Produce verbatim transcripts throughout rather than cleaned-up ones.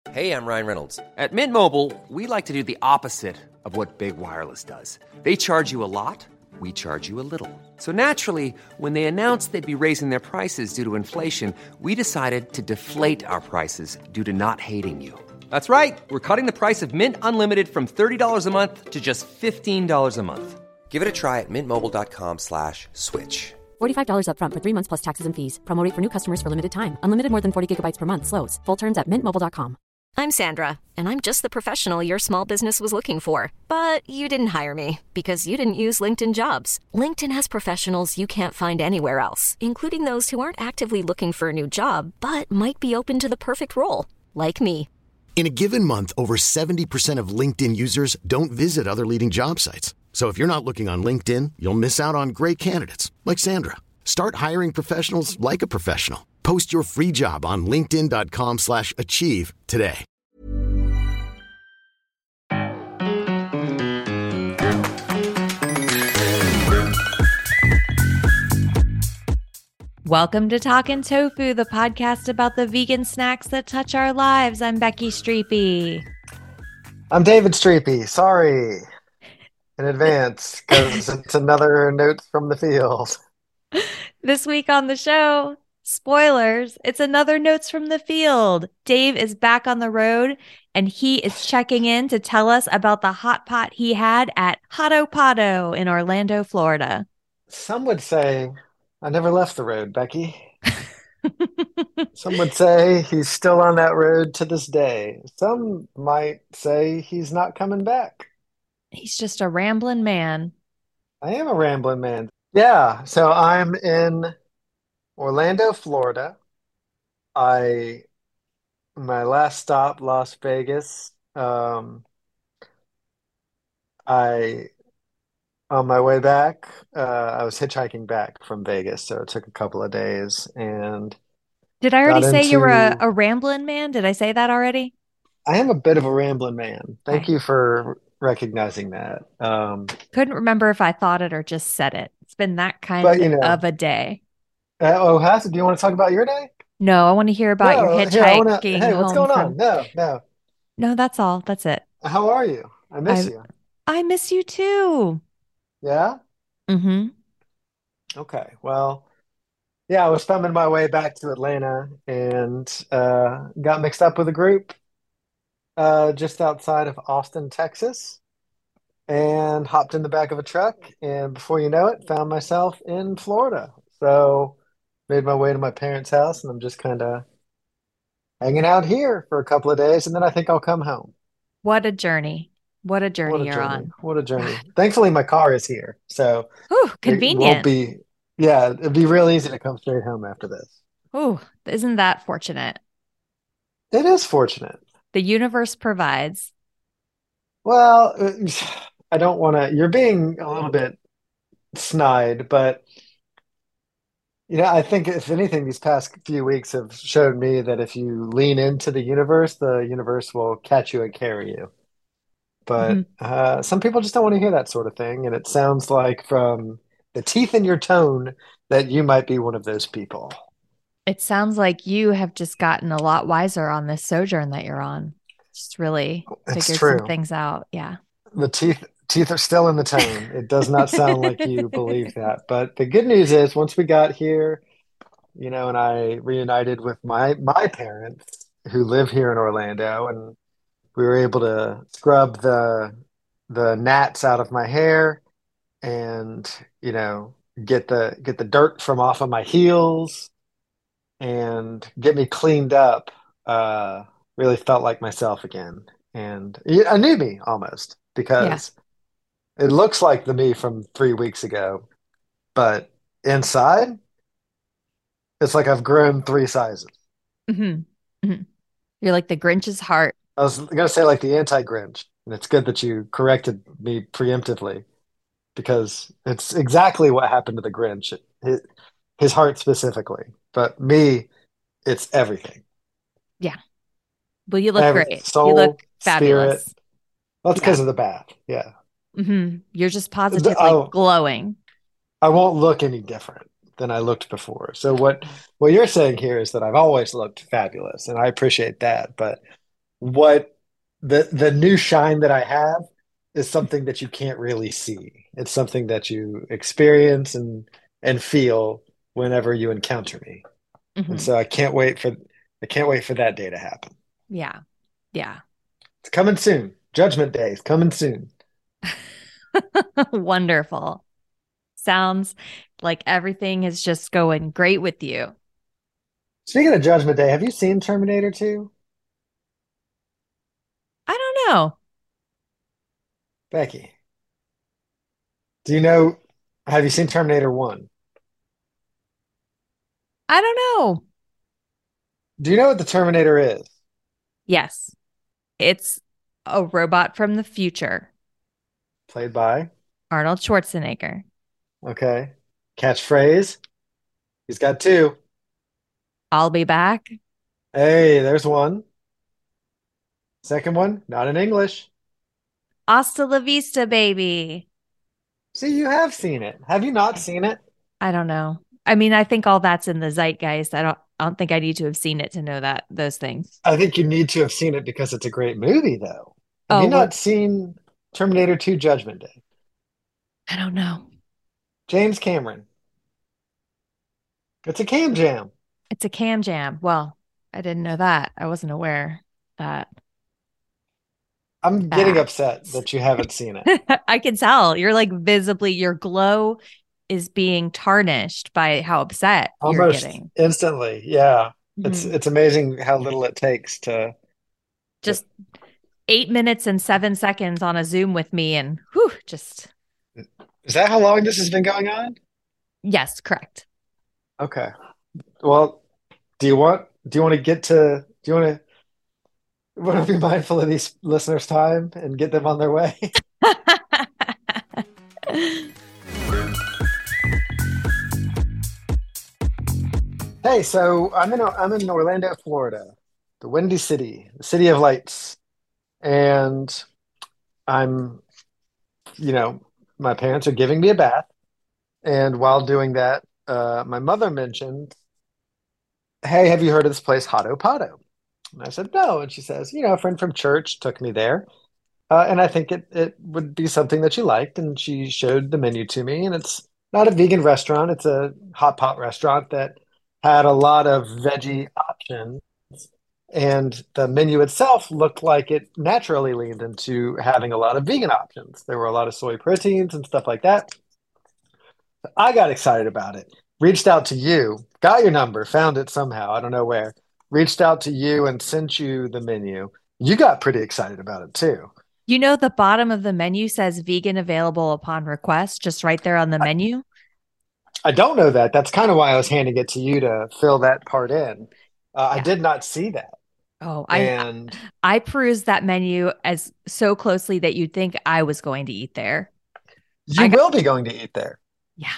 Hey, I'm Ryan Reynolds. At Mint Mobile, we like to do the opposite of what Big Wireless does. They charge you a lot, we charge you a little. So naturally, when they announced they'd be raising their prices due to inflation, we decided to deflate our prices due to not hating you. That's right. We're cutting the price of Mint Unlimited from thirty dollars a month to just fifteen dollars a month. Give it a try at mintmobile.com slash switch. forty-five dollars up front for three months plus taxes and fees. Promo rate for new customers for limited time. Unlimited more than forty gigabytes per month. Slows full terms at mint mobile dot com. I'm Sandra, and I'm just the professional your small business was looking for. But you didn't hire me because you didn't use LinkedIn Jobs. LinkedIn has professionals you can't find anywhere else, including those who aren't actively looking for a new job, but might be open to the perfect role, like me. In a given month, over seventy percent of LinkedIn users don't visit other leading job sites. So if you're not looking on LinkedIn, you'll miss out on great candidates like Sandra. Start hiring professionals like a professional. Post your free job on linkedin.com slash achieve today. Welcome to Talkin' Tofu, the podcast about the vegan snacks that touch our lives. I'm Becky Streepy. I'm David Streepy. Sorry in advance, because it's another Notes from the Field. This week on the show, spoilers, it's another Notes from the Field. Dave is back on the road, and he is checking in to tell us about the hot pot he had at Hotto Potto in Orlando, Florida. Some would say I never left the road, Becky. Some would say he's still on that road to this day. Some might say he's not coming back. He's just a rambling man. I am a rambling man. Yeah, so I'm in Orlando, Florida. I my last stop, Las Vegas. Um, I on my way back, uh, I was hitchhiking back from Vegas, so it took a couple of days and Did I already got say you were a, into. a rambling man? Did I say that already? I am a bit of a rambling man. Thank Okay. you for recognizing that. Um, Couldn't remember if I thought it or just said it. It's been that but kind you of know, a day. uh, oh, Has, do you want to talk about your day? No, I want to hear about your No, here, I want to. hitchhiking Hey, what's home going on? from. No, no. No, that's all. That's it. How are you? I miss I you. I miss you too. Yeah? Mm-hmm. Okay. Well, yeah, I was thumbing my way back to Atlanta and uh, got mixed up with a group uh, just outside of Austin, Texas, and hopped in the back of a truck. And before you know it, found myself in Florida. So made my way to my parents' house, and I'm just kind of hanging out here for a couple of days, and then I think I'll come home. What a journey. What a What journey a you're journey. on. What a journey. God. Thankfully, my car is here. So Ooh, it won't convenient. be, yeah, it'd be real easy to come straight home after this. Ooh, isn't that fortunate? It is fortunate. The universe provides. Well, uh, I don't want to, you're being a little bit snide, but you know, I think if anything, these past few weeks have showed me that if you lean into the universe, the universe will catch you and carry you. Mhm. But uh, some people just don't want to hear that sort of thing. And it sounds like from the teeth in your tone that you might be one of those people. It sounds like you have just gotten a lot wiser on this sojourn that you're on. Just really It's figured some true. things out. Yeah. The teeth teeth are still in the tone. It does not sound like you believe that. But the good news is once we got here, you know, and I reunited with my my parents who live here in Orlando, and we were able to scrub the the gnats out of my hair and, you know, get the get the dirt from off of my heels and get me cleaned up. Uh, really felt like myself again. And a new me almost Yeah. because it looks like the me from three weeks ago, but inside, it's like I've grown three sizes. hmm hmm You're like the Grinch's heart. I was gonna say like the anti-Grinch, and it's good that you corrected me preemptively because it's exactly what happened to the Grinch. His, his heart specifically, but me, it's everything. Yeah. Well, you look Every great. You soul, look spirit. fabulous. That's Yeah. because of the bath. Yeah. hmm You're just The- positively I, glowing. I won't look any different than I looked before. So what what you're saying here is that I've always looked fabulous, and I appreciate that. But what the the new shine that I have is something that you can't really see. It's something that you experience and and feel whenever you encounter me. And Hmm. so I can't wait for I can't wait for that day to happen. Yeah. Yeah. It's coming soon. Judgment Day is coming soon. Wonderful. Sounds like everything is just going great with you. Speaking of Judgment Day, have you seen Terminator two? I don't know. Becky, do you know, have you seen Terminator one? I don't know. Do you know what the Terminator is? Yes, it's a robot from the future, Played by, Arnold Schwarzenegger. okay. Catchphrase, he's got two. I'll be back. Hey, there's one. Second one, not in English. Hasta la vista, baby. See, you have seen it. Have you not seen it? I don't know. I mean, I think all that's in the zeitgeist. I don't I don't think I need to have seen it to know that those things. I think you need to have seen it because it's a great movie, though. Have Oh, you well, not seen Terminator two Judgment Day? I don't know. James Cameron. It's a cam jam. It's a cam jam. Well, I didn't know that. I wasn't aware that I'm getting upset facts. that you haven't seen it. I can tell. You're like visibly, your glow is being tarnished by how upset you're Almost getting. instantly. Yeah. It's Mhm. it's amazing how little it takes to, to Just eight minutes and seven seconds on a Zoom with me, and whew, just Is that how long this has been going on? yes, correct. Okay. Well, do you want do you want to get to do you want to want to be mindful of these listeners' time and get them on their way? Hey, so I'm in I'm in Orlando, Florida, the Windy City, the city of lights, and I'm, you know, my parents are giving me a bath, and while doing that, uh, my mother mentioned, "Hey, have you heard of this place, Hotto Potto?" And I said, "No," and she says, "You know, a friend from church took me there, uh, and I think it it would be something that you liked." And she showed the menu to me, and it's not a vegan restaurant; it's a hot pot restaurant that had a lot of veggie options. And the menu itself looked like it naturally leaned into having a lot of vegan options. There were a lot of soy proteins and stuff like that. I got excited about it. Reached out to you, got your number, found it somehow. I don't know where. Reached out to you and sent you the menu. You got pretty excited about it too. You know, the bottom of the menu says vegan available upon request, just right there on the I, menu. I don't know that. That's kind of why I was handing it to you to fill that part in. Uh, I Yeah. did not see that. Oh, I And I perused that menu as so closely that you'd think I was going to eat there. you I got, will be going to eat there yeah,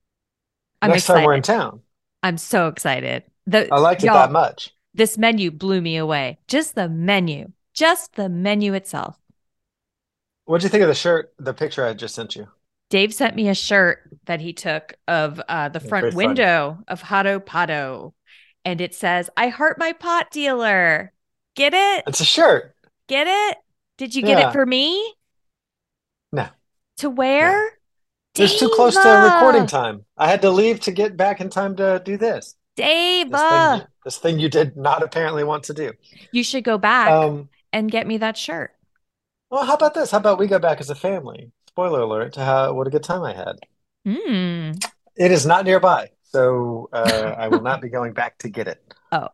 I'm next time we're in excited. town. I'm so excited. The I liked it that y'all, much. this menu blew me away. Just the menu, just the menu itself. What'd you think of the shirt, the picture I just sent you? Dave sent me a shirt that he took of uh, the Yeah, front very funny. window of Hado Pado, and it says, "I heart my pot dealer." Get it? It's a shirt. Get it? Did you get it Yeah. for me No, to no. wear? It was too close to recording Dave, time. I had to leave to get back in time to do this. Dave, This thing you, this thing you did not apparently want to do. you should go back Um, and get me that shirt. well, how about this? How about we go back as a family? Spoiler alert to how what a good time I had. Hmm. It is not nearby, so uh, I will not be going back to get it. Oh,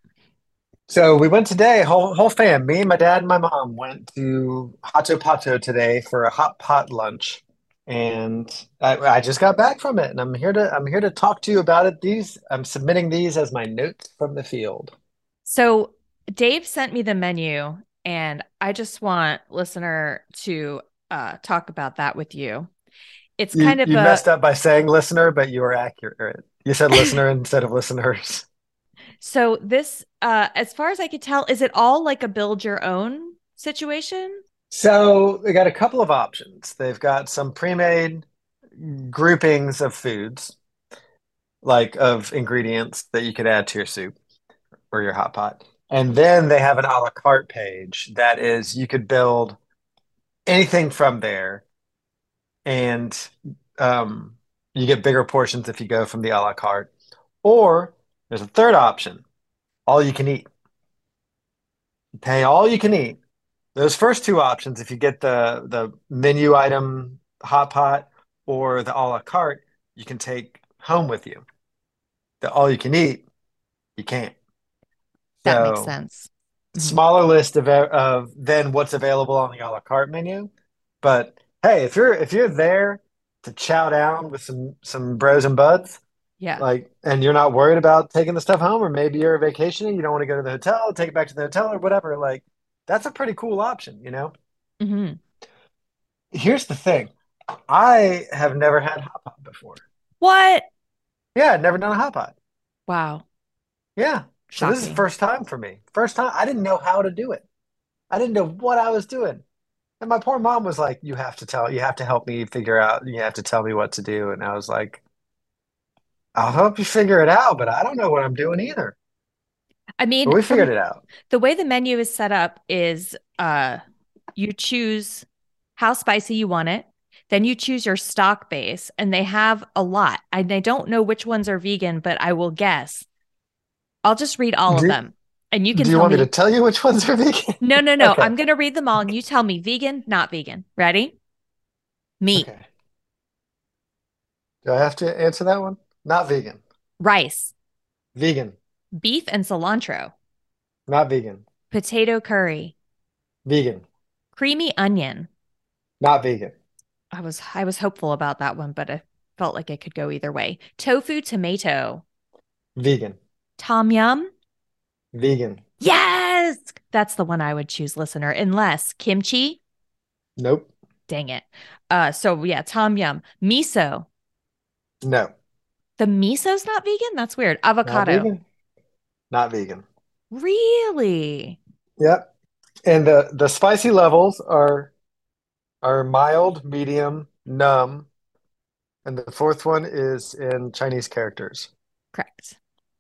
So we went today, whole whole fam, me, my dad, and my mom went to Hato Pato today for a hot pot lunch, and I, I just got back from it, and I'm here to I'm here to talk to you about it. These I'm submitting these as my notes from the field. so Dave sent me the menu, and I just want listener to uh, talk about that with you. It's You kind of you a messed up by saying listener, but you were accurate. You said listener instead of listeners. so this, uh, as far as I could tell, is it all like a build your own situation? So they got a couple of options. They've got some pre-made groupings of foods, like of ingredients that you could add to your soup or your hot pot. And then they have an a la carte page that is you could build anything from there, and um, you get bigger portions if you go from the a la carte. Or there's a third option, all you can eat. Pay all you can eat. Those first two options, if you get the the menu item hot pot or the a la carte, you can take home with you. The all you can eat, you can't. That makes So sense. Mhm. smaller list of of then what's available on the a la carte menu. But hey, if you're if you're there to chow down with some some bros and buds, Yeah. like, and you're not worried about taking the stuff home, or maybe you're vacationing, you don't want to go to the hotel, take it back to the hotel or whatever, like that's a pretty cool option, you know? Hmm. Here's the thing. I have never had hot pot before. What? Yeah, I'd never done a hot pot. Wow. Yeah. So this is Shocking. first time for me. First time. I didn't know how to do it. I didn't know what I was doing. And my poor mom was like, you have to tell, you have to help me figure out, you have to tell me what to do. And I was like, I'll help you figure it out, but I don't know what I'm doing either. I But mean, we figured from it out. the way the menu is set up is uh you choose how spicy you want it. Then you choose your stock base, and they have a lot. I, I don't know which ones are vegan, but I will guess. I'll just read all of Do, them, and you can do you tell want me to me. tell you which ones are vegan? No, no, no. Okay. I'm going to read them all, and you tell me vegan, not vegan. Ready? Meat, Okay. Do I have to answer that one? Not vegan. rice, Vegan. beef and cilantro, Not vegan. potato curry, Vegan. creamy onion. Not vegan. I was I was hopeful about that one, but I felt like it could go either way. Tofu, tomato, Vegan. tom yum. Vegan. Yes, that's the one I would choose, listener. Unless kimchi. Nope. Dang it. Uh, so yeah, tom yum, miso. No. The miso's not vegan. That's weird. Not Avocado. vegan. Not vegan. Really? Yep. And the the spicy levels are are mild, medium, numb, and the fourth one is in Chinese characters. Correct.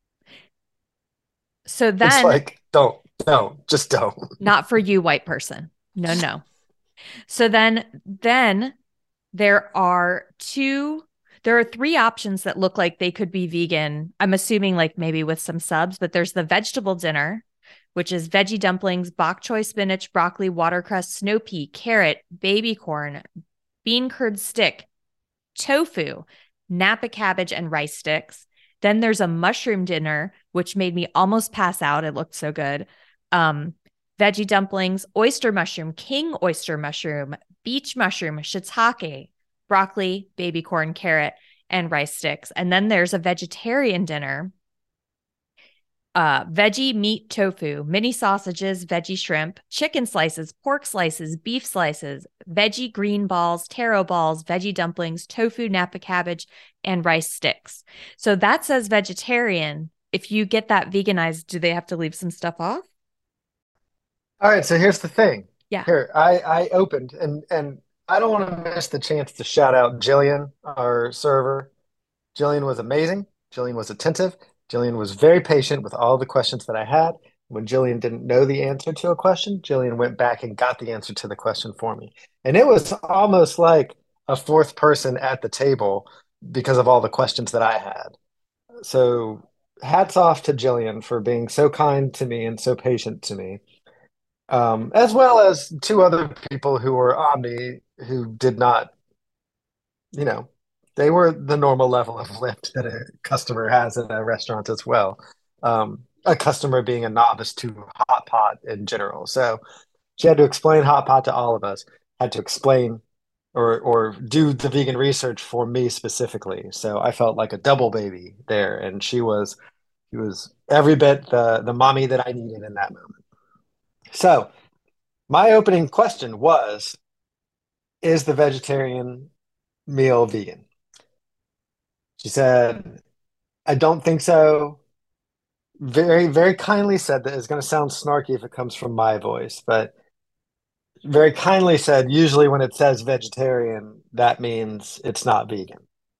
So It's then, like, don't, don't, just don't. not for you, white person. No, no. So then, then there are two, there are three options that look like they could be vegan. I'm assuming like maybe with some subs, but there's the vegetable dinner, which is veggie dumplings, bok choy spinach, broccoli, watercress, snow pea, carrot, baby corn, bean curd stick, tofu, napa cabbage, and rice sticks. Then there's a mushroom dinner, which made me almost pass out. It looked so good. Um, veggie dumplings, oyster mushroom, king oyster mushroom, beach mushroom, shiitake, broccoli, baby corn, carrot, and rice sticks. And then there's a vegetarian dinner, uh, veggie meat tofu, mini sausages, veggie shrimp, chicken slices, pork slices, beef slices, veggie green balls, taro balls, veggie dumplings, tofu, napa cabbage, and rice sticks. So that says vegetarian. If you get that veganized, do they have to leave some stuff off? All right, so here's the thing. Yeah. Here, I I opened and and I don't want to miss the chance to shout out Jillian, our server. Jillian was amazing. Jillian was attentive. Jillian was very patient with all the questions that I had. When Jillian didn't know the answer to a question, Jillian went back and got the answer to the question for me. And it was almost like a fourth person at the table because of all the questions that I had. So hats off to Jillian for being so kind to me and so patient to me. Um, as well as two other people who were Omni who did not, you know, they were the normal level of lift that a customer has in a restaurant as well. Um, a customer being a novice to hot pot in general. So she had to explain hot pot to all of us, had to explain or or do the vegan research for me specifically. So I felt like a double baby there, and she was she was every bit the the mommy that I needed in that moment. So my opening question was, is the vegetarian meal vegan? She said, I don't think so. Very, very kindly said that. It's going to sound snarky if it comes from my voice, but very kindly said, usually when it says vegetarian, that means it's not vegan.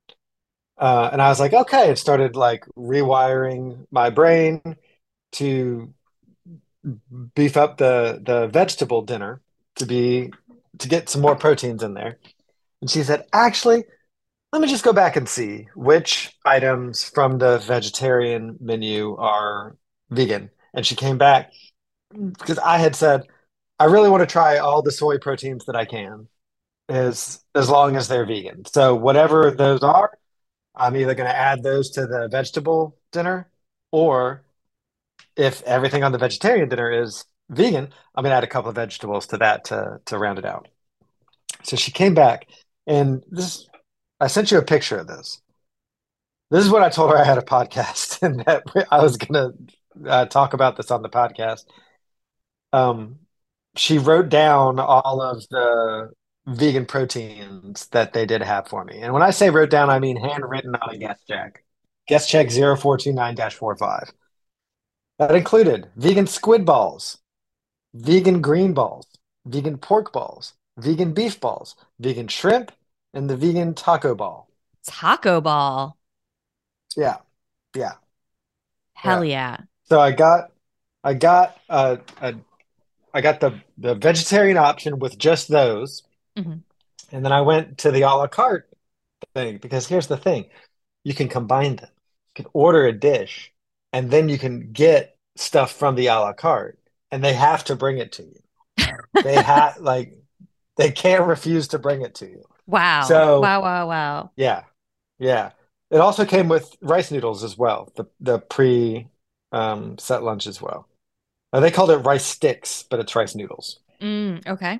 Uh, and I was like, okay, it started like rewiring my brain to beef up the the vegetable dinner to be to get some more proteins in there. And she said, actually, let me just go back and see which items from the vegetarian menu are vegan. And she came back because I had said, I really want to try all the soy proteins that I can, as as long as they're vegan. So whatever those are, I'm either going to add those to the vegetable dinner, or if everything on the vegetarian dinner is vegan, I'm going to add a couple of vegetables to that to to round it out. So she came back, and this I sent you a picture of this. This is what I told her I had a podcast and that I was going to uh, talk about this on the podcast. Um, she wrote down all of the vegan proteins that they did have for me. And when I say wrote down, I mean handwritten on a guest check. Guest check zero four two nine dash four five. That included vegan squid balls, vegan green balls, vegan pork balls, vegan beef balls, vegan shrimp, and the vegan taco ball. Taco ball. Yeah. Yeah. Hell Yeah. yeah. So I got I got uh, a I got the the vegetarian option with just those. Mm-hmm. And then I went to the a la carte thing because here's the thing. You can combine them. You can order a dish and then you can get stuff from the a la carte and they have to bring it to you. They have like they can't refuse to bring it to you. Wow. So wow, wow, wow. yeah. Yeah. It also came with rice noodles as well, the the pre um, set lunch as well. Uh, they called it rice sticks, but it's rice noodles. Mm, okay.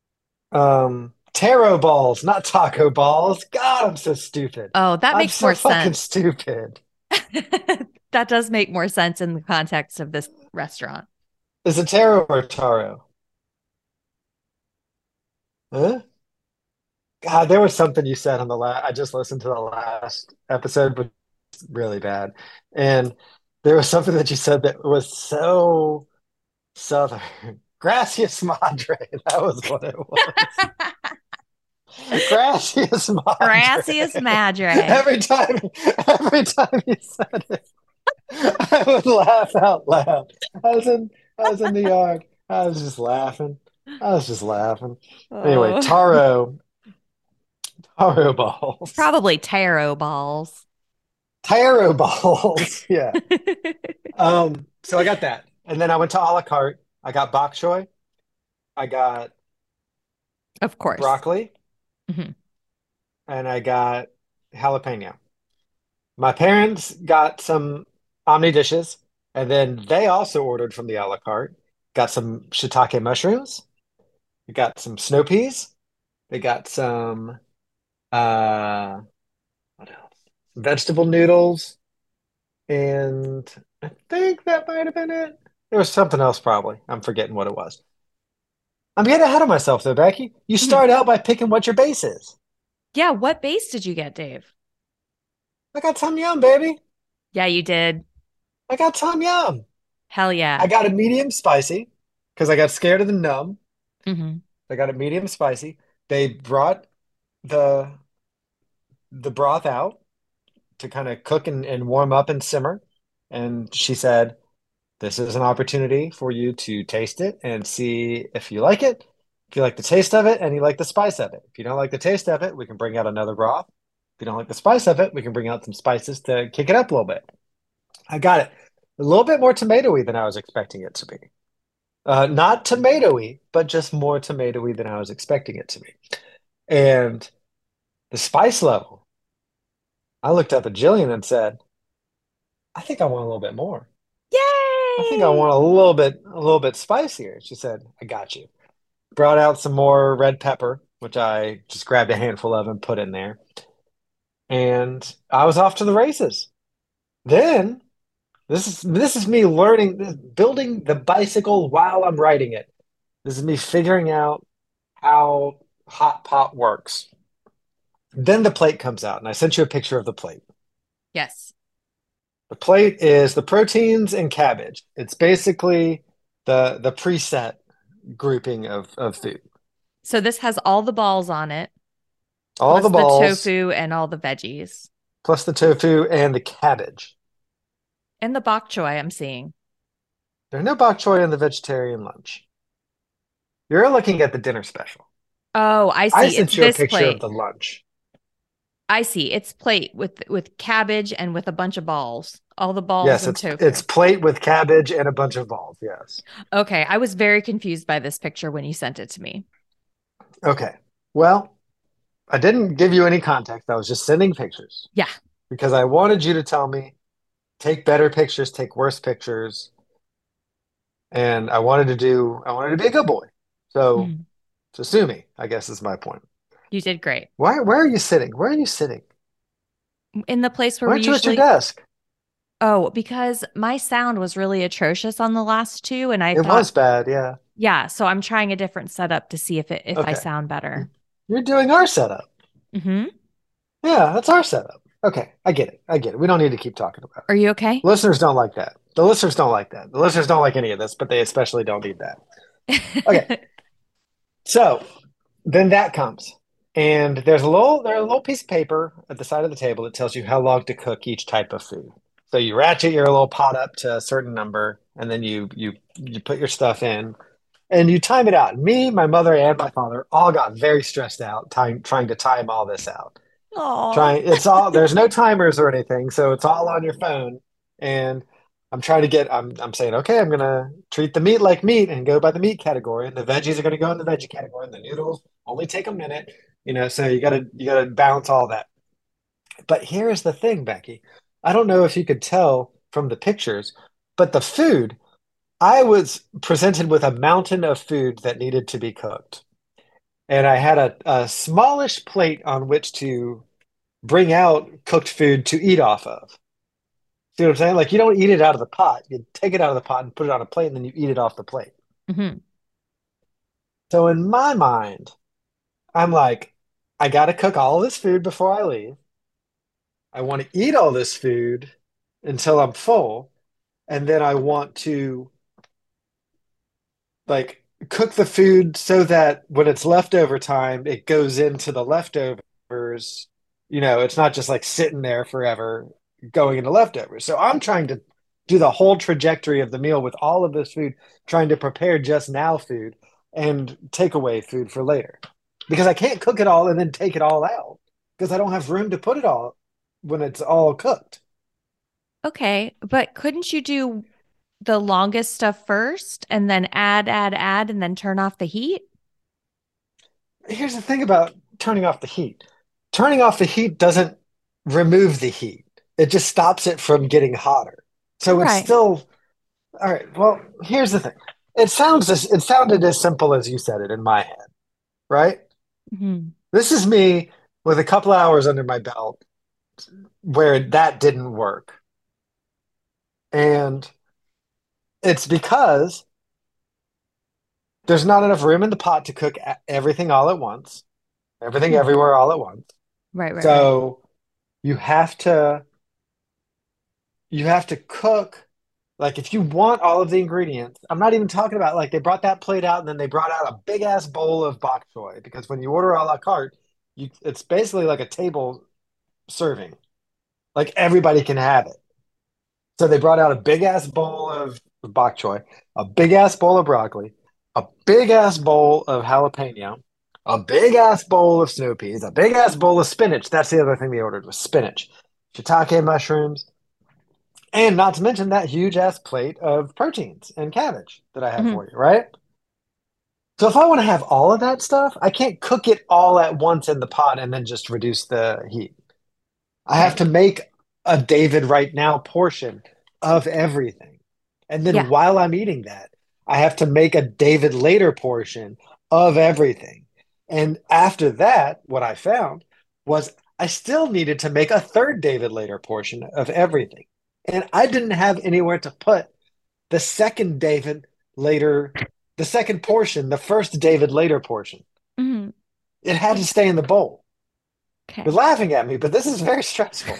Um, taro balls, not taco balls. God, I'm so stupid. Oh, that I'm makes so more fucking sense. stupid. That does make more sense in the context of this restaurant. Is it taro or taro? Huh? God, there was something you said on the last. I just listened to the last episode, but it's really bad. And there was something that you said that was so southern. Gracias madre. That was what it was. Gracias madre. Gracias madre. Every time, every time you said it, I would laugh out loud. I was in, I was in the yard. I was just laughing. I was just laughing. Anyway, Oh. taro, taro balls, Probably taro balls. taro balls. Yeah. Um. So I got that, and then I went to a la carte. I got bok choy. I got Of course. broccoli, Mhm. and I got jalapeno. My parents got some Omni dishes, and then they also ordered from the a la carte. Got some shiitake mushrooms. We got some snow peas. They got some uh what else? Vegetable noodles, and I think that might have been it. There was something else probably. I'm forgetting what it was. I'm getting ahead of myself though, Becky. You Mhm. start out by picking what your base is. Yeah, what base did you get, Dave? I got Tom Yum, baby. Yeah, you did. I got Tom Yum. Hell yeah. I got a medium spicy because I got scared of the numb. hmm I got it medium spicy. They brought the the broth out to kind of cook and, and warm up and simmer. And she said, this is an opportunity for you to taste it and see if you like it. If you like the taste of it and you like the spice of it. If you don't like the taste of it, we can bring out another broth. If you don't like the spice of it, we can bring out some spices to kick it up a little bit. I got it. A little bit more tomatoey than I was expecting it to be. Uh, not tomatoey, but just more tomatoey than I was expecting it to be. And the spice level, I looked up at Jillian and said, I think I want a little bit more. Yay! I think I want a little bit, a little bit spicier. She said, I got you. Brought out some more red pepper, which I just grabbed a handful of and put in there. And I was off to the races. Then this is this is me learning, building the bicycle while I'm riding it. This is me figuring out how hot pot works. Then the plate comes out, and I sent you a picture of the plate. Yes. The plate is the proteins and cabbage. It's basically the the preset grouping of, of food. So this has all the balls on it, All plus the balls, tofu and all the veggies. plus the tofu and the cabbage. And the bok choy I'm seeing. There's no bok choy in the vegetarian lunch. You're looking at the dinner special. Oh, I I see. It's sent you a this picture of plate. the lunch. I see. It's plate with with cabbage and with a bunch of balls. All the balls Yes, and it's it's tofu. plate with cabbage and a bunch of balls. Yes. Okay, I was very confused by this picture when you sent it to me. Okay. Well, I didn't give you any context. I was just sending pictures Yeah. because I wanted you to tell me take better pictures, take worse pictures, and I wanted to do I wanted to be a good boy. So, Mhm. so sue me, I guess is my point. You did great. Why where are you sitting? Where are you sitting? In the place where Why we aren't you at your usually, desk? oh, because my sound was really atrocious on the last two, and I It thought, was bad, yeah. yeah, so I'm trying a different setup to see if it if I Okay. sound better. You're doing our setup. Hmm. Yeah, that's our setup. Okay, I get it. I get it. We don't need to keep talking about it. Are you okay? Listeners don't like that. The listeners don't like that. The listeners don't like any of this, but they especially don't need that. Okay, so then that comes, and there's a little there's a little piece of paper at the side of the table that tells you how long to cook each type of food. So you ratchet your little pot up to a certain number, and then you you you put your stuff in, and you time it out. Me, my mother, and my father all got very stressed out time trying to time all this out. Oh. Trying it's all there's no timers or anything, so it's all on your phone. And I'm trying to get I'm I'm saying, okay, I'm gonna treat the meat like meat and go by the meat category, and the veggies are gonna go in the veggie category, and the noodles only take a minute, you know, so you gotta you gotta balance all that. But here's the thing, Becky. I don't know if you could tell from the pictures, but the food, I was presented with a mountain of food that needed to be cooked. And I had a, a smallish plate on which to bring out cooked food to eat off of. See what I'm saying? Like you don't eat it out of the pot. You take it out of the pot and put it on a plate, and then you eat it off the plate. Hmm. So in my mind, I'm like, I got to cook all of this food before I leave. I want to eat all this food until I'm full, and then I want to like cook the food so that when it's leftover time, it goes into the leftovers. You know, it's not just like sitting there forever going into leftovers. So I'm trying to do the whole trajectory of the meal with all of this food, trying to prepare just now food and takeaway food for later. Because I can't cook it all and then take it all out because I don't have room to put it all when it's all cooked. Okay, but couldn't you do the longest stuff first and then add, add, add, and then turn off the heat? Here's the thing about turning off the heat. Turning off the heat doesn't remove the heat. It just stops it from getting hotter. So it's Right. still all right. Well, here's the thing. It sounds as it sounded as simple as you said it in my head, right? Hmm. This is me with a couple hours under my belt where that didn't work. And it's because there's not enough room in the pot to cook e- everything all at once, everything Hmm. everywhere all at once. Right, right, right. So you have to you have to cook like if you want all of the ingredients. I'm not even talking about like they brought that plate out and then they brought out a big ass bowl of bok choy because when you order a la carte, you it's basically like a table serving. Like everybody can have it. So they brought out a big ass bowl of bok choy, a big ass bowl of broccoli, a big ass bowl of jalapeno, a big ass bowl of snow peas, a big ass bowl of spinach. That's the other thing they ordered was spinach, shiitake mushrooms, and not to mention that huge ass plate of proteins and cabbage that I have Hmm. for you, right? So if I want to have all of that stuff, I can't cook it all at once in the pot and then just reduce the heat. I have Right. to make a David right now portion of everything. And then Yeah. while I'm eating that, I have to make a David later portion of everything. And after that, what I found was I still needed to make a third David later portion of everything. And I didn't have anywhere to put the second David later, the second portion, the first David later portion. Hmm. It had to stay in the bowl. You're Okay. laughing at me, but this is very stressful.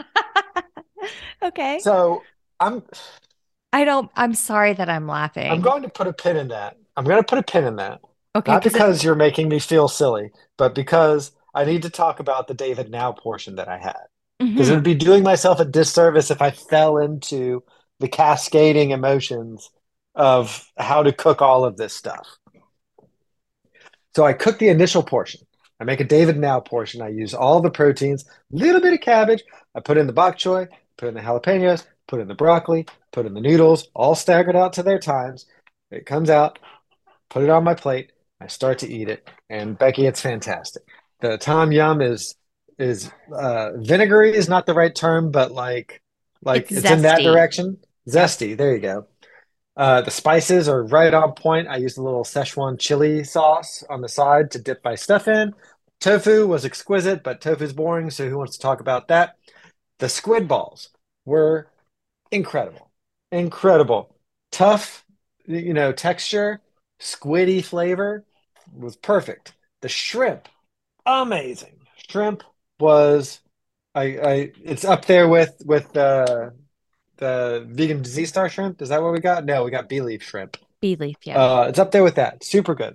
Okay. So I'm I don't, I'm sorry that I'm I'm laughing. going to put a pin in that. I'm going to put a pin in that. Okay, Not because it, because you're making me feel silly, but because I need to talk about the David Now portion that I had. Because it would mhm. be doing myself a disservice if I fell into the cascading emotions of how to cook all of this stuff. So I cook the initial portion. I make a David Now portion. I use all the proteins, a little bit of cabbage. I put in the bok choy, put in the jalapenos, put in the broccoli, put in the noodles, all staggered out to their times. It comes out, put it on my plate. I start to eat it, and Becky, it's fantastic. The tom yum is is uh, vinegary is not the right term, but like like It's it's in that zesty. direction. Yep. Zesty. There you go. Uh, the spices are right on point. I used a little Szechuan chili sauce on the side to dip my stuff in. Tofu was exquisite, but tofu's boring, so who wants to talk about that? The squid balls were incredible. Incredible. Tough, you know, texture, squiddy flavor was perfect. The shrimp, amazing. Shrimp was I I it's up there with with uh the vegan Z Star shrimp. Is that what we got? No, we got bee leaf shrimp. Bee leaf. Yeah. Uh, it's up there with that. Super good.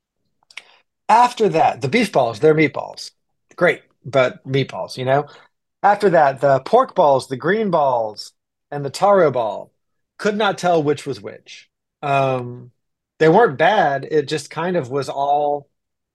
After that, the beef balls, they're meatballs. Great, but meatballs, you know? After that, the pork balls, the green balls, and the taro ball. Could not tell which was which. Um, they weren't bad. It just kind of was all.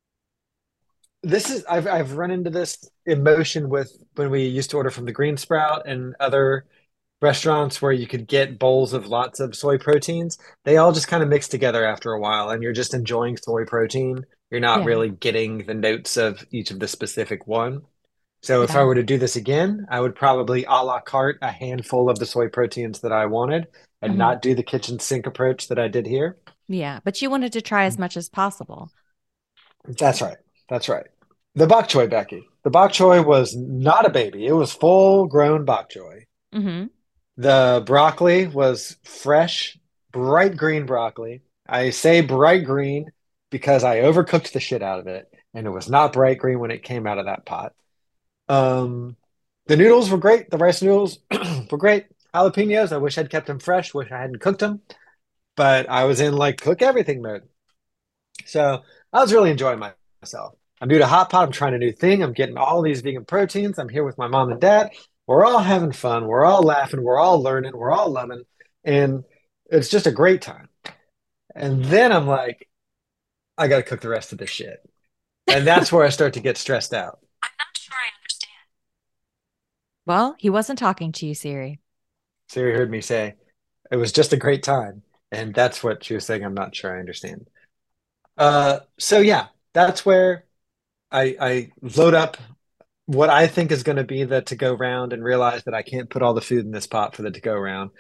This is I've I've run into this emotion with when we used to order from the Green Sprout and other restaurants where you could get bowls of lots of soy proteins. They all just kind of mix together after a while, and you're just enjoying soy protein. You're not Yeah. really getting the notes of each of the specific one. So if I Yeah. were to do this again, I would probably a la carte a handful of the soy proteins that I wanted and Mhm. not do the kitchen sink approach that I did here. Yeah. But you wanted to try as much as possible. That's right. That's right. The bok choy, Becky. The bok choy was not a baby. It was full grown bok choy. Hmm. The broccoli was fresh, bright green broccoli. I say bright green because I overcooked the shit out of it, and it was not bright green when it came out of that pot. Um, the noodles were great. The rice noodles were great. Jalapenos, I wish I'd kept them fresh. Wish I hadn't cooked them, but I was in like cook everything mode. So I was really enjoying myself. I'm new to hot pot. I'm trying a new thing. I'm getting all these vegan proteins. I'm here with my mom and dad. We're all having fun. We're all laughing. We're all learning. We're all loving. And it's just a great time. And then I'm like, I got to cook the rest of this shit. And that's where I start to get stressed out. Well, he wasn't talking to you, Siri. Siri heard me say, it was just a great time. And that's what she was saying. I'm not sure I understand. Uh, so yeah, that's where I, I load up what I think is going to be the to go round and realize that I can't put all the food in this pot for the to go round.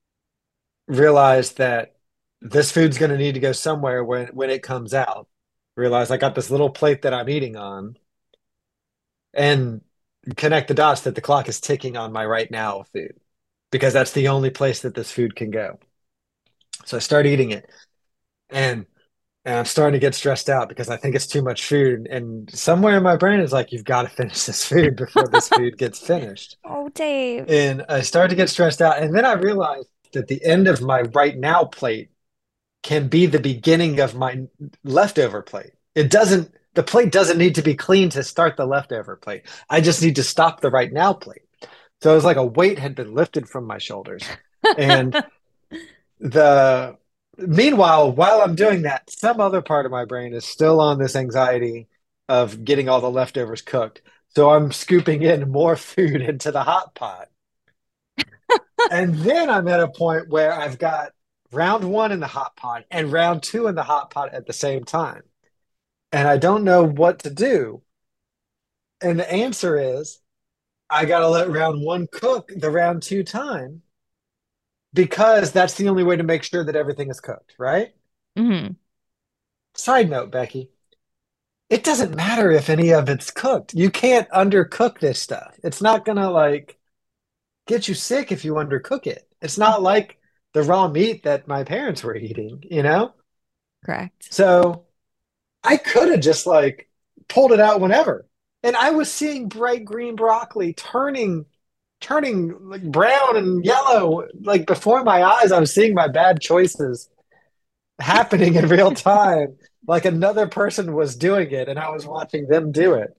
Realize that this food's going to need to go somewhere when when it comes out. Realize I got this little plate that I'm eating on, and connect the dots that the clock is ticking on my right now food because that's the only place that this food can go. So I start eating it, and and I'm starting to get stressed out because I think it's too much food. And somewhere in my brain is like, you've got to finish this food before this food gets finished. Oh, Dave. And I started to get stressed out. And then I realized that the end of my right now plate can be the beginning of my leftover plate. It doesn't, the plate doesn't need to be clean to start the leftover plate. I just need to stop the right now plate. So it was like a weight had been lifted from my shoulders. And the meanwhile, while I'm doing that, some other part of my brain is still on this anxiety of getting all the leftovers cooked. So I'm scooping in more food into the hot pot. And then I'm at a point where I've got round one in the hot pot and round two in the hot pot at the same time. And I don't know what to do. And the answer is I got to let round one cook the round two time because that's the only way to make sure that everything is cooked, right? Hmm. Side note, Becky, it doesn't matter if any of it's cooked. You can't undercook this stuff. It's not gonna like get you sick if you undercook it. It's not like the raw meat that my parents were eating, you know? Correct. So I could have just like pulled it out whenever. And I was seeing bright green broccoli turning turning like brown and yellow like before my eyes. I was seeing my bad choices happening in real time. Like another person was doing it and I was watching them do it.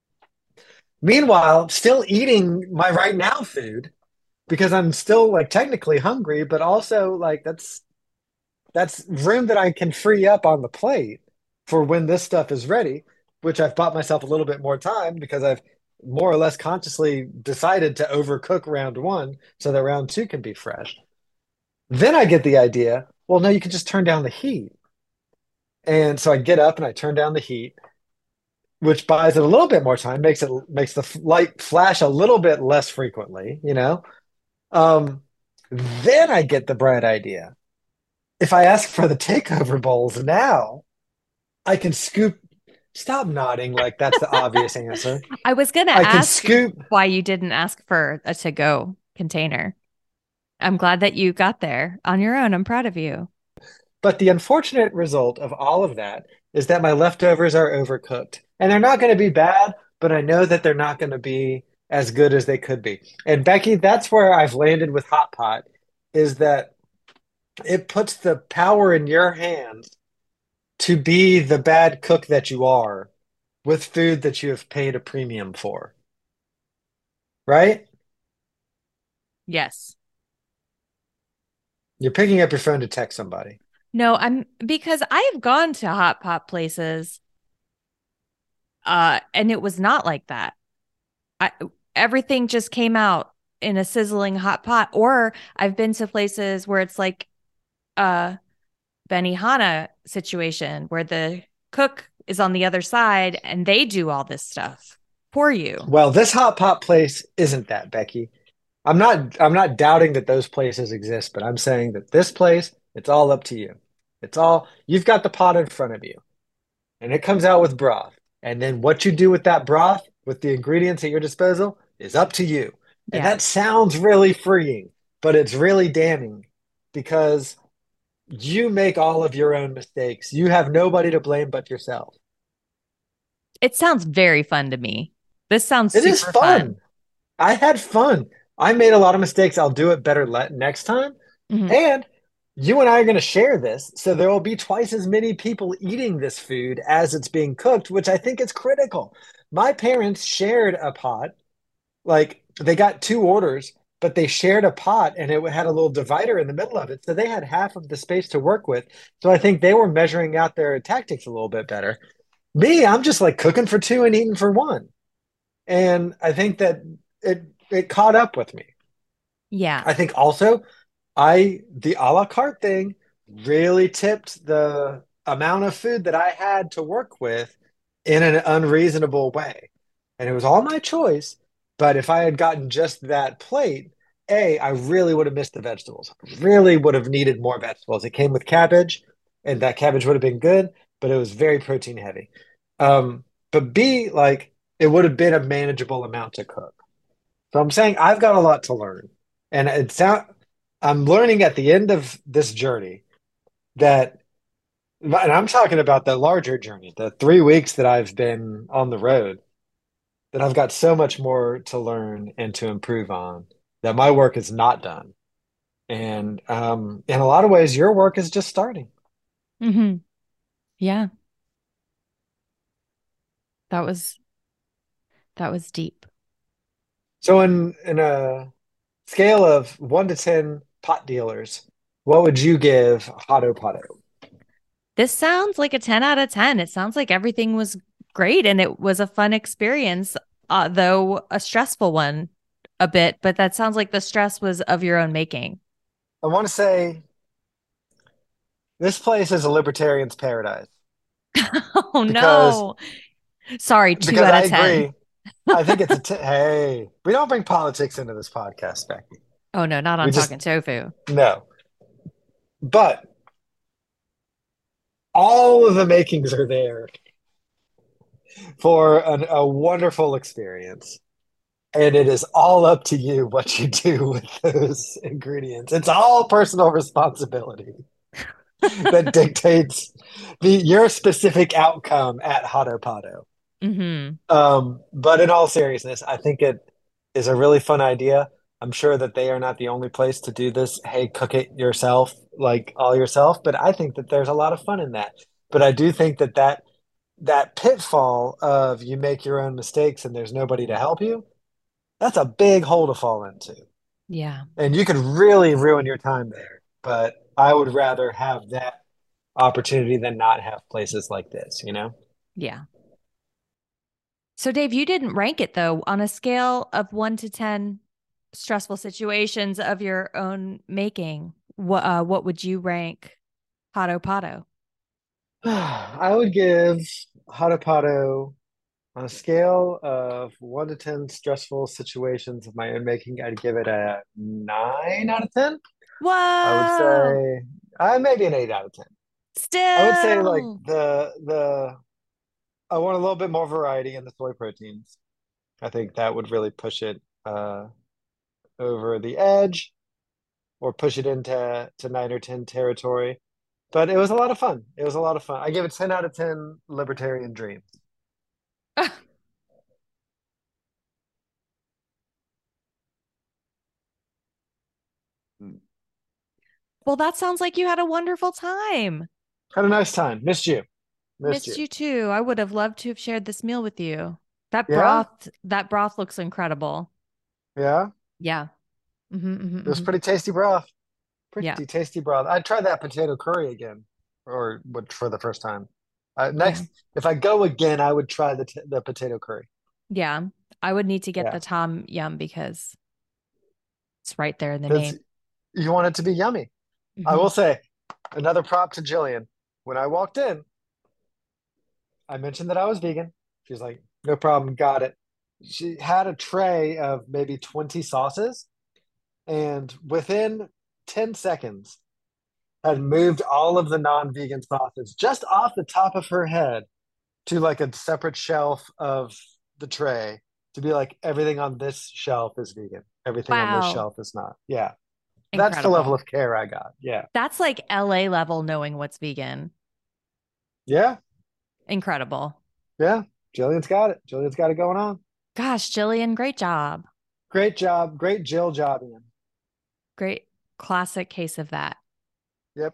Meanwhile, still eating my right now food because I'm still like technically hungry, but also like that's that's room that I can free up on the plate for when this stuff is ready, which I've bought myself a little bit more time because I've more or less consciously decided to overcook round one so that round two can be fresh. Then I get the idea, well, no, you can just turn down the heat. And so I get up and I turn down the heat, which buys it a little bit more time, makes it makes the light flash a little bit less frequently, you know. Um, then I get the bright idea. If I ask for the takeover bowls now, I can scoop. Stop nodding like that's the obvious answer. I was going to I can ask scoop. why you didn't ask for a to-go container. I'm glad that you got there on your own. I'm proud of you. But the unfortunate result of all of that is that my leftovers are overcooked. And they're not going to be bad, but I know that they're not going to be as good as they could be. And Becky, that's where I've landed with Hot Pot, is that it puts the power in your hands to be the bad cook that you are with food that you have paid a premium for. Right? Yes. You're picking up your phone to text somebody. No, I'm because I've gone to hot pot places, uh, and it was not like that. I everything just came out in a sizzling hot pot. Or I've been to places where it's like a Benihana situation where the cook is on the other side and they do all this stuff for you. Well, this hot pot place isn't that, Becky. I'm not I'm not doubting that those places exist, but I'm saying that this place, it's all up to you. It's all you've got the pot in front of you. And it comes out with broth. And then what you do with that broth, with the ingredients at your disposal, is up to you. And Yeah. that sounds really freeing, but it's really damning because you make all of your own mistakes. You have nobody to blame but yourself. It sounds very fun to me. This sounds It super is fun. I had fun. I made a lot of mistakes. I'll do it better le- next time. Mhm. And you and I are going to share this. So there will be twice as many people eating this food as it's being cooked, which I think is critical. My parents shared a pot. Like they got two orders, but they shared a pot and it had a little divider in the middle of it. So they had half of the space to work with. So I think they were measuring out their tactics a little bit better. Me, I'm just like cooking for two and eating for one. And I think that it it caught up with me. Yeah. I think also I the a la carte thing really tipped the amount of food that I had to work with in an unreasonable way. And it was all my choice, but if I had gotten just that plate, A, I really would have missed the vegetables. Really would have needed more vegetables. It came with cabbage, and that cabbage would have been good, but it was very protein heavy. Um, but B, like it would have been a manageable amount to cook. So I'm saying I've got a lot to learn. And it sound I'm learning at the end of this journey that, and I'm talking about the larger journey, the three weeks that I've been on the road, that I've got so much more to learn and to improve on, that my work is not done. And um, in a lot of ways, your work is just starting. Mm-hmm. Yeah. That was that was deep. So in in a scale of one to ten pot dealers, what would you give Hado Pato? This sounds like a ten out of ten. It sounds like everything was great and it was a fun experience, uh, though a stressful one a bit, but that sounds like the stress was of your own making. I want to say this place is a libertarian's paradise Oh because no. Sorry, two because out I of ten. agree. I think it's a t hey, we don't bring politics into this podcast, Becky. Oh no, not We on just Talking Tofu. no. But all of the makings are there for an, a wonderful experience. And it is all up to you what you do with those ingredients. It's all personal responsibility that dictates the your specific outcome at Hado Pato. Mm-hmm. Um, but in all seriousness, I think it is a really fun idea. I'm sure that they are not the only place to do this. Hey, cook it yourself, like all yourself. But I think that there's a lot of fun in that. But I do think that that that pitfall of you make your own mistakes and there's nobody to help you, that's a big hole to fall into. Yeah. And you could really ruin your time there. But I would rather have that opportunity than not have places like this, you know? Yeah. So, Dave, you didn't rank it though. On a scale of one to ten stressful situations of your own making, what uh, what would you rank Pato Pato? I would give Hadapato on a scale of one to ten stressful situations of my own making. I'd give it a nine out of ten. I would Whoa! say uh, maybe an eight out of ten. I would say like Still. the the I want a little bit more variety in the soy proteins. I think that would really push it uh, over the edge or push it into to nine or ten territory. But it was a lot of fun. It was a lot of fun. I give it ten out of ten libertarian dreams. Well, that sounds like you had a wonderful time. Had a nice time. Missed you. Missed Missed you. you too. I would have loved to have shared this meal with you. That Yeah? broth, that broth looks incredible. Yeah? Yeah. hmm hmm It was hmm pretty tasty broth. Yeah. Pretty tasty broth. I'd try that potato curry again, or would for the first time. Uh, Yeah. next, if I go again, I would try the t the potato curry. Yeah. I would need to get Yeah, the Tom Yum because it's right there in the because name. you want it to be yummy. I hmm will say another prop to Jillian. When I walked in, I mentioned that I was vegan. She's like, "No problem, got it." She had a tray of maybe twenty sauces, and within ten seconds, had moved all of the non-vegan sauces just off the top of her head to like a separate shelf of the tray to be like everything on this shelf is vegan. Everything on this Wow. shelf is not. Yeah. That's the level Incredible. of care I got. Yeah. That's like L A level knowing what's vegan. Yeah. Incredible. Yeah. Jillian's got it. Jillian's got it going on. Gosh, Jillian, great job. Great job. Great Jill job, Ian. Great classic case of that. Yep.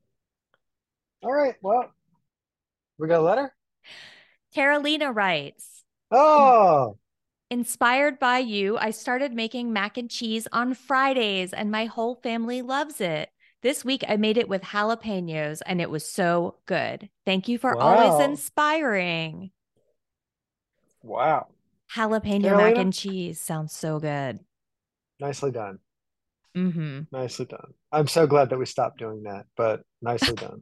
All right. Well, we got a letter? Carolina writes, Oh, inspired by you, I started making mac and cheese on Fridays, and my whole family loves it. This week, I made it with jalapenos, and it was so good. Thank you for always wow. inspiring. Wow. Jalapeno mac Carolina, and cheese sounds so good. nicely done. Mm-hmm. Nicely done. I'm so glad that we stopped doing that, but nicely done.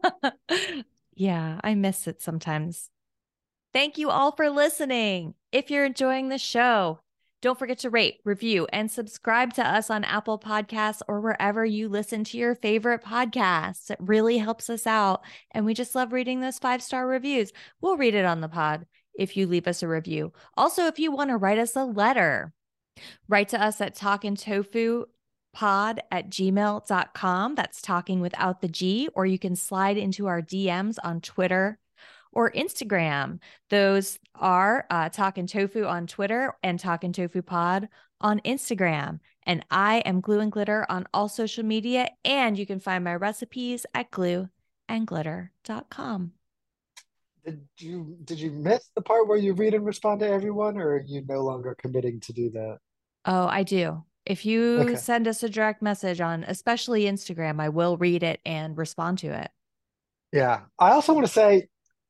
Yeah, I miss it sometimes. Thank you all for listening. If you're enjoying the show, don't forget to rate, review, and subscribe to us on Apple Podcasts or wherever you listen to your favorite podcasts. It really helps us out. And we just love reading those five star reviews. We'll read it on the pod if you leave us a review. Also, if you want to write us a letter, write to us at talkin' tofu pod at gmail dot com. That's talking without the G, or you can slide into our D Ms on Twitter or Instagram. Those are uh, Talkin' Tofu on Twitter and Talkin' Tofu Pod on Instagram. And I am Glue and Glitter on all social media. And you can find my recipes at glue and glitter dot com. Did you did you miss the part where you read and respond to everyone, or are you no longer committing to do that? Oh, I do. If you Okay. send us a direct message on, especially Instagram, I will read it and respond to it. Yeah. I also want to say,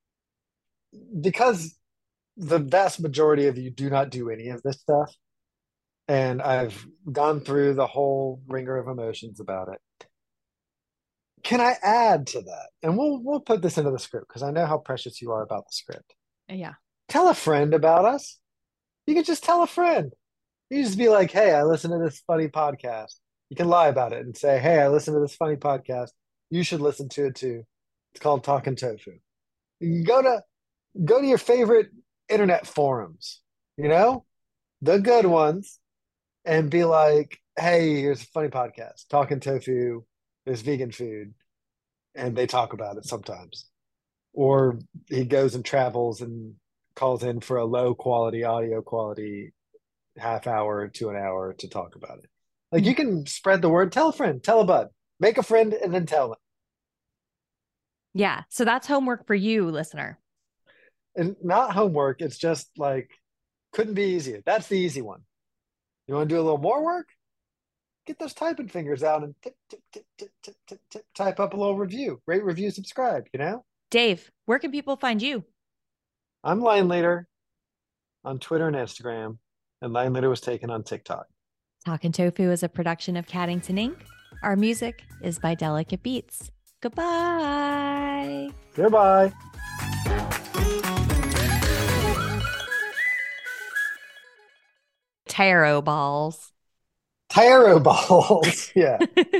because the vast majority of you do not do any of this stuff, and I've gone through the whole ringer of emotions about it. Can I add to that? And we'll we'll put this into the script because I know how precious you are about the script. Yeah. Tell a friend about us. You can just tell a friend. You just be like, "Hey, I listen to this funny podcast." You can lie about it and say, "Hey, I listen to this funny podcast. You should listen to it too. It's called Talking Tofu." You can go to go to your favorite internet forums, you know, the good ones, and be like, "Hey, here's a funny podcast. Talking Tofu is vegan food, and they talk about it sometimes." Or he goes and travels and calls in for a low quality audio quality half hour to an hour to talk about it. Like you can spread the word, tell a friend, tell a bud, make a friend, and then tell them. Yeah. So that's homework for you, listener. And not homework. It's just like couldn't be easier. That's the easy one. You want to do a little more work? get those typing fingers out and tip, tip, tip, tip, tip, tip, tip, type up a little review. Rate, review, subscribe, you know? Dave, where can people find you? I'm Line Leader on Twitter and Instagram, and Line Leader was taken on TikTok. Talkin' Tofu is a production of Caddington Incorporated. Our music is by Delicate Beats. Goodbye. Goodbye. Taro balls. Taro balls. Yeah.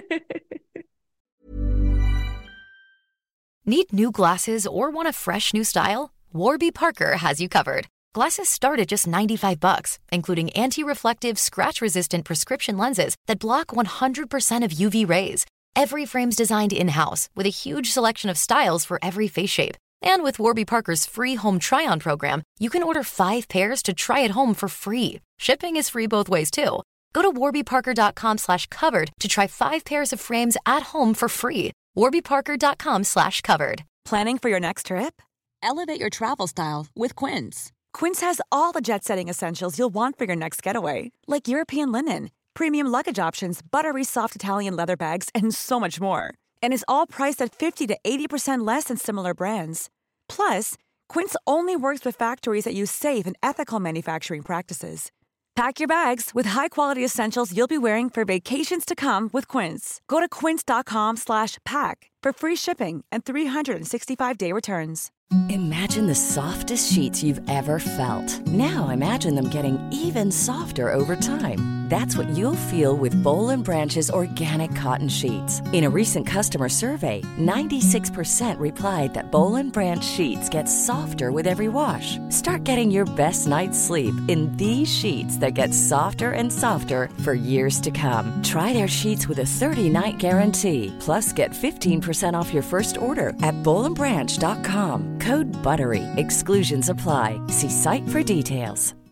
Need new glasses or want a fresh new style? Warby Parker has you covered. Glasses start at just ninety-five bucks, including anti-reflective, scratch-resistant prescription lenses that block one hundred percent of U V rays. Every frame's designed in-house with a huge selection of styles for every face shape. And with Warby Parker's free home try-on program, you can order five pairs to try at home for free. Shipping is free both ways, too. Go to warbyparker.com slash covered to try five pairs of frames at home for free. warbyparker.com slash covered. Planning for your next trip? Elevate your travel style with Quince. Quince has all the jet-setting essentials you'll want for your next getaway, like European linen, premium luggage options, buttery soft Italian leather bags, and so much more. And is all priced at fifty to eighty percent less than similar brands. Plus, Quince only works with factories that use safe and ethical manufacturing practices. Pack your bags with high-quality essentials you'll be wearing for vacations to come with Quince. Go to quince.com slash pack for free shipping and three sixty-five day returns. Imagine the softest sheets you've ever felt. Now imagine them getting even softer over time. That's what you'll feel with Boll and Branch's organic cotton sheets. In a recent customer survey, ninety-six percent replied that Boll and Branch sheets get softer with every wash. Start getting your best night's sleep in these sheets that get softer and softer for years to come. Try their sheets with a thirty-night guarantee. Plus, get fifteen percent off your first order at boll and branch dot com. Code BUTTERY. Exclusions apply. See site for details.